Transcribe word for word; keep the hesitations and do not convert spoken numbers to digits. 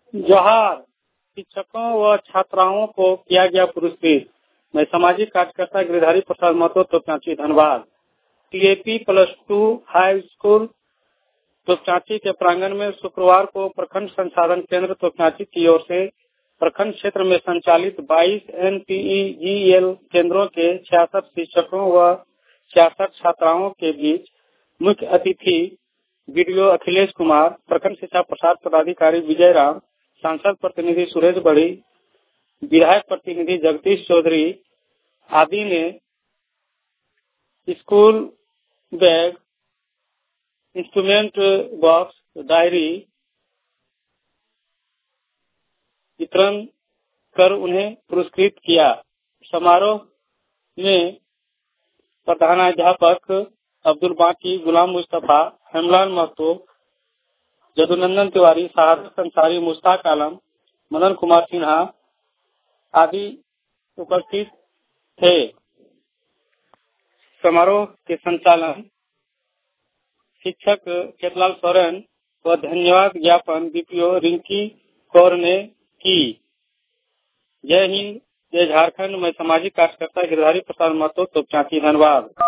जोहार। शिक्षकों व छात्राओं को किया गया पुरस्कृत। मैं सामाजिक कार्यकर्ता Giridhari Prasad Mahato Topchanchi Dhanbad. TAP plus two high school Topchanchi के प्रांगण में शुक्रवार को प्रखंड संसाधन केंद्र तोपचांची की ओर से प्रखंड क्षेत्र में संचालित बाईस एनपीईजीएल केंद्रों के छियासठ शिक्षकों व छियासठ छात्राओं के बीच मुख्य अतिथि बीडीओ अखिलेश कुमार, प्रखंड शिक्षा प्रसार पदाधिकारी विजय राम, सांसद प्रतिनिधि सुरेश बड़ी, विधायक प्रतिनिधि जगदीश चौधरी आदि ने school bag, instrument box, diary वितरण कर उन्हें पुरस्कृत किया। समारोह में प्रधानाध्यापक अब्दुल बाकी, गुलाम मुस्तफा, हेमलाल महतो, जदुनंदन तिवारी, शहादत अंसारी, मुश्ताक आलम, मदन कुमार सिन्हा आदि उपस्थित थे। समारोह के संचालन शिक्षक केतलाल सोरेन व धन्यवाद ज्ञापन बीपीओ रिंकी कौर ने की। जय हिंद, जय झारखंड। मैं सामाजिक कार्यकर्ता गिरिधारी प्रसाद महतो तोपचांची धनबाद।